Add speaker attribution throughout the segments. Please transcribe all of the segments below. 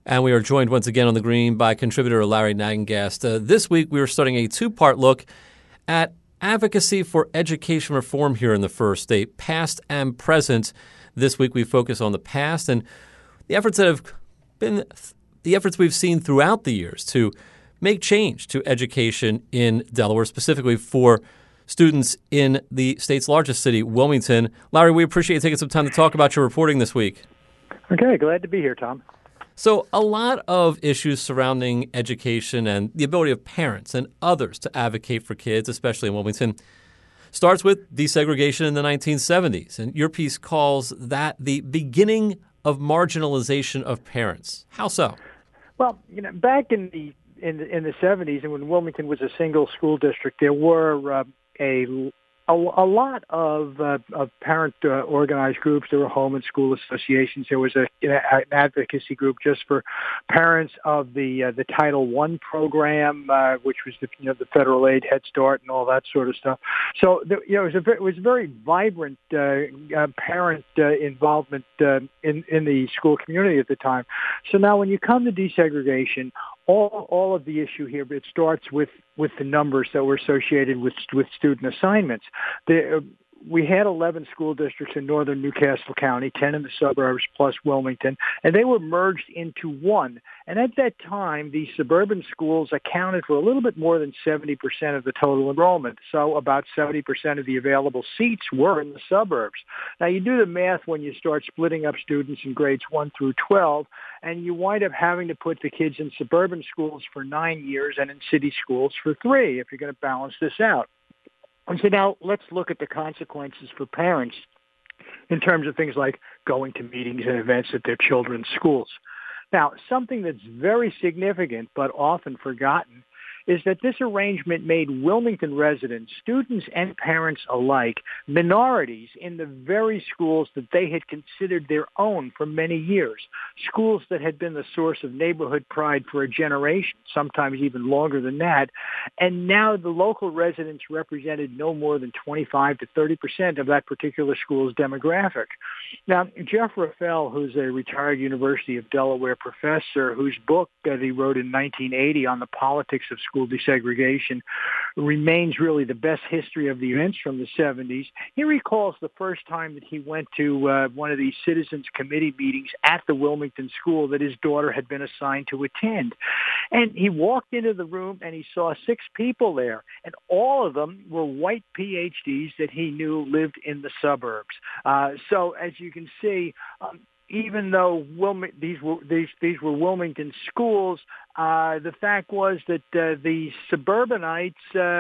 Speaker 1: And we are joined once again on the Green by contributor Larry Nagengast. This week we are starting a two-part look at advocacy for education reform here in the First State, past and present. This week we focus on the past and the efforts we've seen throughout the years to make change to education in Delaware, specifically for students in the state's largest city, Wilmington. Larry, we appreciate you taking some time to talk about your reporting this week.
Speaker 2: Okay, glad to be here, Tom.
Speaker 1: So a lot of issues surrounding education and the ability of parents and others to advocate for kids, especially in Wilmington, starts with desegregation in the 1970s. And your piece calls that the beginning of marginalization of parents. How so?
Speaker 2: Well, back in the 70s, and when Wilmington was a single school district, there were a lot of parent organized groups. There were home and school associations. There was an advocacy group just for parents of the Title I program, which was the federal aid, Head Start, and all that sort of stuff. So it was very vibrant parent involvement in the school community at the time. So now, when you come to desegregation, all of the issue here, it starts with the numbers that were associated with student assignments. We had 11 school districts in northern Newcastle County, 10 in the suburbs plus Wilmington, and they were merged into one. And at that time, the suburban schools accounted for a little bit more than 70% of the total enrollment. So about 70% of the available seats were in the suburbs. Now, you do the math when you start splitting up students in grades 1 through 12, and you wind up having to put the kids in suburban schools for 9 years and in city schools for 3 if you're going to balance this out. And so now let's look at the consequences for parents in terms of things like going to meetings and events at their children's schools. Now, something that's very significant but often forgotten is that this arrangement made Wilmington residents, students and parents alike, minorities in the very schools that they had considered their own for many years, schools that had been the source of neighborhood pride for a generation, sometimes even longer than that, and now the local residents represented no more than 25 to 30% of that particular school's demographic. Now, Jeff Raffel, who's a retired University of Delaware professor whose book that he wrote in 1980 on the politics of school desegregation remains really the best history of the events from the 70s. He recalls the first time that he went to one of these citizens committee meetings at the Wilmington school that his daughter had been assigned to attend. And he walked into the room and he saw 6 people there, and all of them were white PhDs that he knew lived in the suburbs. So as you can see, even though these were Wilmington schools, the fact was that the suburbanites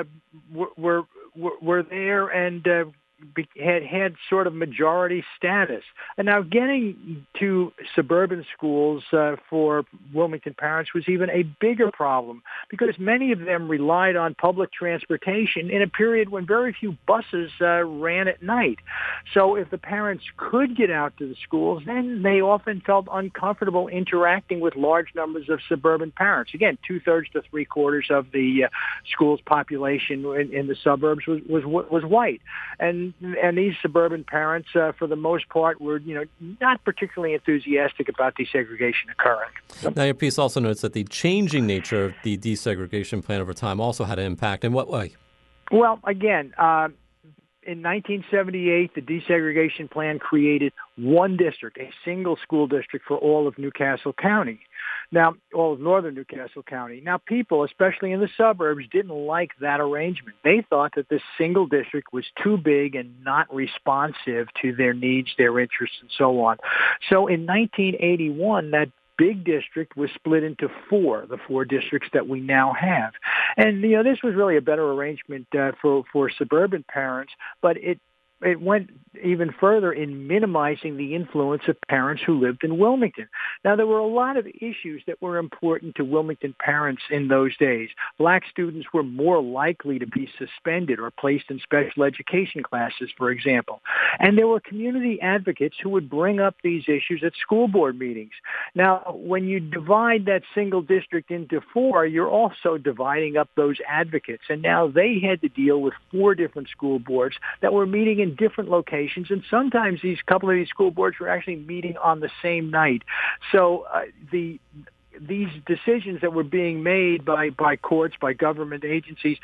Speaker 2: were there and had sort of majority status. And now getting to suburban schools for Wilmington parents was even a bigger problem because many of them relied on public transportation in a period when very few buses ran at night. So if the parents could get out to the schools, then they often felt uncomfortable interacting with large numbers of suburban parents. Again, 2/3 to 3/4 of the school's population in the suburbs was white. And these suburban parents, for the most part, were not particularly enthusiastic about desegregation occurring.
Speaker 1: Now, your piece also notes that the changing nature of the desegregation plan over time also had an impact. In what way?
Speaker 2: Well, again, in 1978, the desegregation plan created one district, a single school district for all of Newcastle County. Now, all of northern Newcastle County. Now, people, especially in the suburbs, didn't like that arrangement. They thought that this single district was too big and not responsive to their needs, their interests, and so on. So in 1981, that big district was split into 4, the 4 districts that we now have. And, this was really a better arrangement for suburban parents, but it went even further in minimizing the influence of parents who lived in Wilmington. Now, there were a lot of issues that were important to Wilmington parents in those days. Black students were more likely to be suspended or placed in special education classes, for example. And there were community advocates who would bring up these issues at school board meetings. Now, when you divide that single district into 4, you're also dividing up those advocates. And now they had to deal with 4 different school boards that were meeting in different locations, and sometimes these couple of these school boards were actually meeting on the same night. So these decisions that were being made by courts, by government agencies,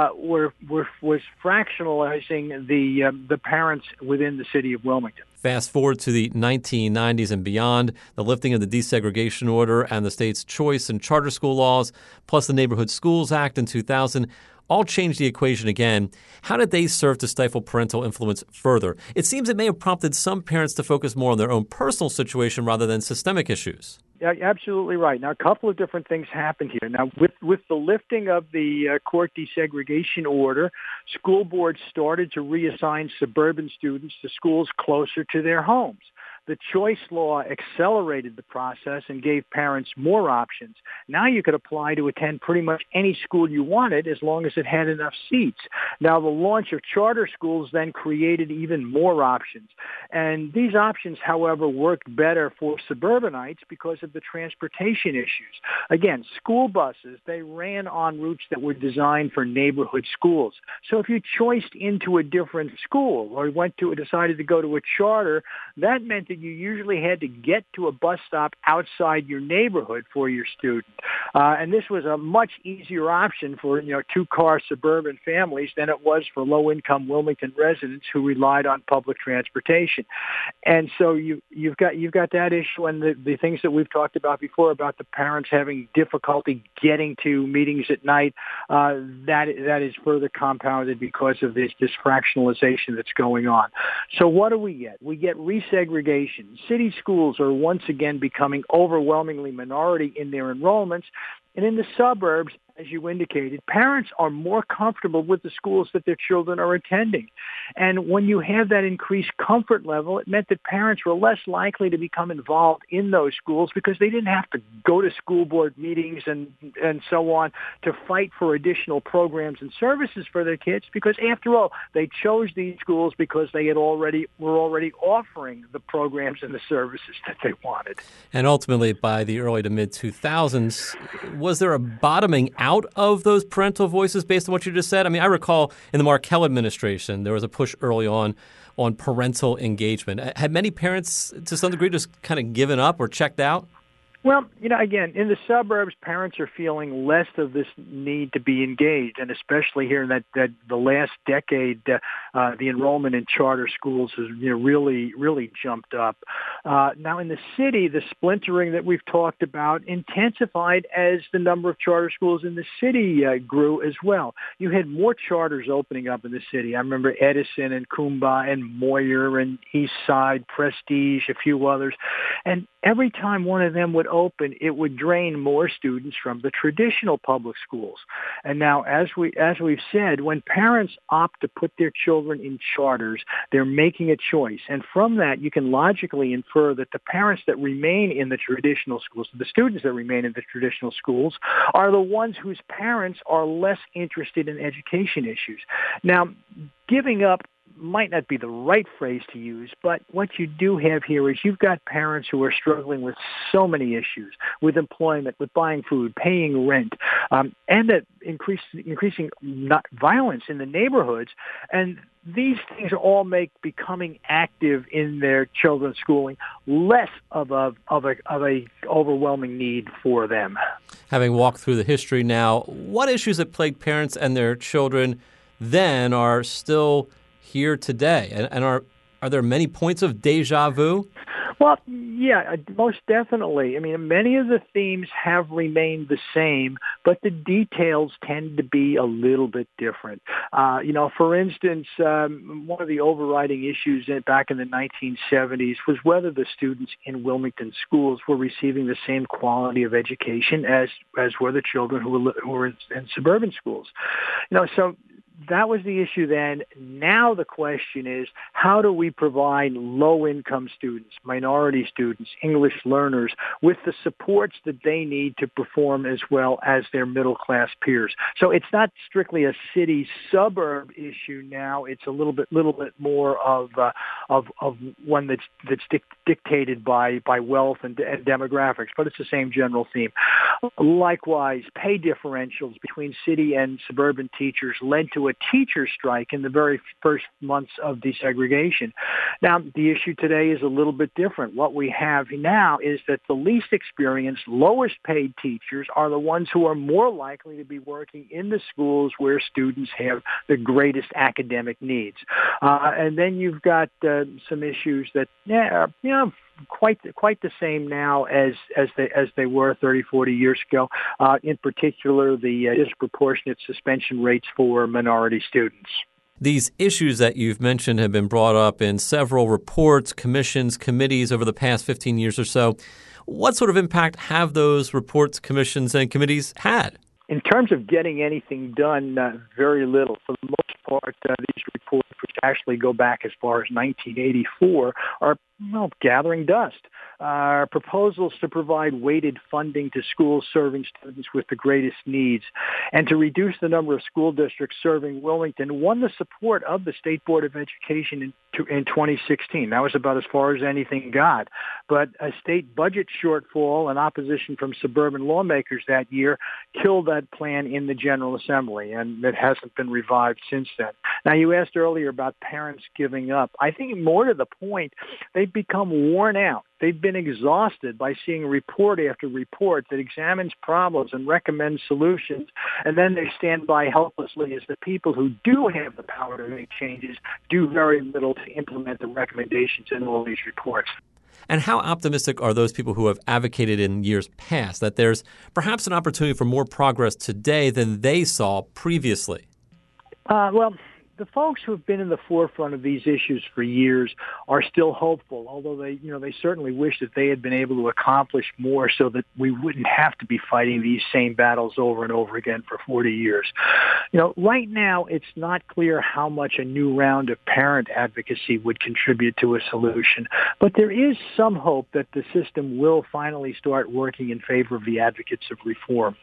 Speaker 2: was fractionalizing the parents within the city of Wilmington.
Speaker 1: Fast forward to the 1990s and beyond, the lifting of the desegregation order and the state's choice and charter school laws, plus the Neighborhood Schools Act in 2000, all changed the equation again. How did they serve to stifle parental influence further? It seems it may have prompted some parents to focus more on their own personal situation rather than systemic issues.
Speaker 2: Yeah, absolutely right. Now, a couple of different things happened here. Now, with the lifting of the court desegregation order, school boards started to reassign suburban students to schools closer to their homes. The choice law accelerated the process and gave parents more options. Now you could apply to attend pretty much any school you wanted as long as it had enough seats. Now the launch of charter schools then created even more options. And these options, however, worked better for suburbanites because of the transportation issues. Again, school buses, they ran on routes that were designed for neighborhood schools. So if you choiced into a different school or decided to go to a charter, that meant that you usually had to get to a bus stop outside your neighborhood for your student. And this was a much easier option for, two-car suburban families than it was for low-income Wilmington residents who relied on public transportation. And so you've got that issue and the things that we've talked about before about the parents having difficulty getting to meetings at night. That is further compounded because of this fractionalization that's going on. So what do we get? We get resegregation. City schools are once again becoming overwhelmingly minority in their enrollments. And in the suburbs, as you indicated, parents are more comfortable with the schools that their children are attending. And when you have that increased comfort level, it meant that parents were less likely to become involved in those schools because they didn't have to go to school board meetings and so on to fight for additional programs and services for their kids because, after all, they chose these schools because they were already offering the programs and the services that they wanted.
Speaker 1: And ultimately, by the early to mid-2000s, was there a bottoming out of those parental voices based on what you just said? I mean, I recall in the Markell administration, there was a push early on parental engagement. Had many parents, to some degree, just kind of given up or checked out?
Speaker 2: Well, again, in the suburbs, parents are feeling less of this need to be engaged, and especially here in that the last decade, the enrollment in charter schools has really jumped up. Now, in the city, the splintering that we've talked about intensified as the number of charter schools in the city grew as well. You had more charters opening up in the city. I remember Edison and Coomba and Moyer and Eastside, Prestige, a few others, and every time one of them would open, it would drain more students from the traditional public schools. And now, as we've said, when parents opt to put their children in charters, they're making a choice. And from that, you can logically infer that the parents that remain in the traditional schools, the students that remain in the traditional schools, are the ones whose parents are less interested in education issues. Now, giving up might not be the right phrase to use, but what you do have here is you've got parents who are struggling with so many issues, with employment, with buying food, paying rent, and that increasing violence in the neighborhoods. And these things all make becoming active in their children's schooling less of a overwhelming need for them.
Speaker 1: Having walked through the history now, what issues that plagued parents and their children then are still here today? And are there many points of deja vu?
Speaker 2: Well, yeah, most definitely. I mean, many of the themes have remained the same, but the details tend to be a little bit different. For instance, one of the overriding issues back in the 1970s was whether the students in Wilmington schools were receiving the same quality of education as were the children who were in suburban schools. So that was the issue then. Now the question is, how do we provide low-income students, minority students, English learners with the supports that they need to perform as well as their middle-class peers? So it's not strictly a city-suburb issue now. It's a little bit more of one that's dictated by wealth and demographics, but it's the same general theme. Likewise, pay differentials between city and suburban teachers led to into a teacher strike in the very first months of desegregation. Now, the issue today is a little bit different. What we have now is that the least experienced, lowest paid teachers are the ones who are more likely to be working in the schools where students have the greatest academic needs. And then you've got some issues that, quite the same now as they were 30, 40 years ago. In particular, the disproportionate suspension rates for minority students.
Speaker 1: These issues that you've mentioned have been brought up in several reports, commissions, committees over the past 15 years or so. What sort of impact have those reports, commissions, and committees had?
Speaker 2: In terms of getting anything done, very little. For the most part, these reports, which actually go back as far as 1984, are gathering dust. Proposals to provide weighted funding to schools serving students with the greatest needs and to reduce the number of school districts serving Wilmington won the support of the State Board of Education in 2016. That was about as far as anything got. But a state budget shortfall and opposition from suburban lawmakers that year killed that plan in the General Assembly, and it hasn't been revived since then. Now, you asked earlier about parents giving up. I think more to the point, they've become worn out. They've been exhausted by seeing report after report that examines problems and recommends solutions, and then they stand by helplessly as the people who do have the power to make changes do very little to implement the recommendations in all these reports.
Speaker 1: And how optimistic are those people who have advocated in years past that there's perhaps an opportunity for more progress today than they saw previously?
Speaker 2: The folks who have been in the forefront of these issues for years are still hopeful, although they certainly wish that they had been able to accomplish more so that we wouldn't have to be fighting these same battles over and over again for 40 years. Right now, it's not clear how much a new round of parent advocacy would contribute to a solution, but there is some hope that the system will finally start working in favor of the advocates of reform.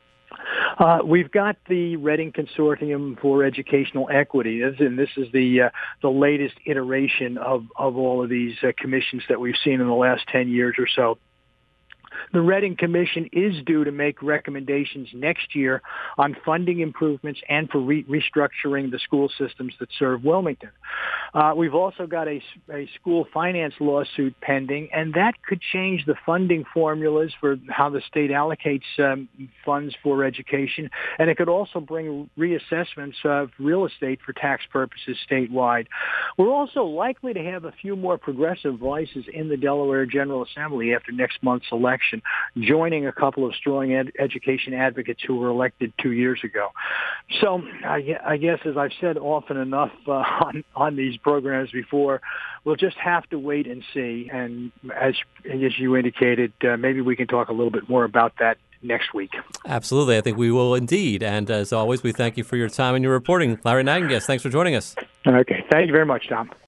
Speaker 2: We've got the Reading Consortium for Educational Equity, and this is the latest iteration of all of these commissions that we've seen in the last 10 years or so. The Reading Commission is due to make recommendations next year on funding improvements and for restructuring the school systems that serve Wilmington. We've also got a school finance lawsuit pending, and that could change the funding formulas for how the state allocates funds for education, and it could also bring reassessments of real estate for tax purposes statewide. We're also likely to have a few more progressive voices in the Delaware General Assembly after next month's election, joining a couple of strong education advocates who were elected 2 years ago. So I guess, as I've said often enough on these programs before, we'll just have to wait and see. And as you indicated, maybe we can talk a little bit more about that next week.
Speaker 1: Absolutely. I think we will indeed. And as always, we thank you for your time and your reporting. Larry Nagengast, thanks for joining us.
Speaker 2: Okay. Thank you very much, Tom.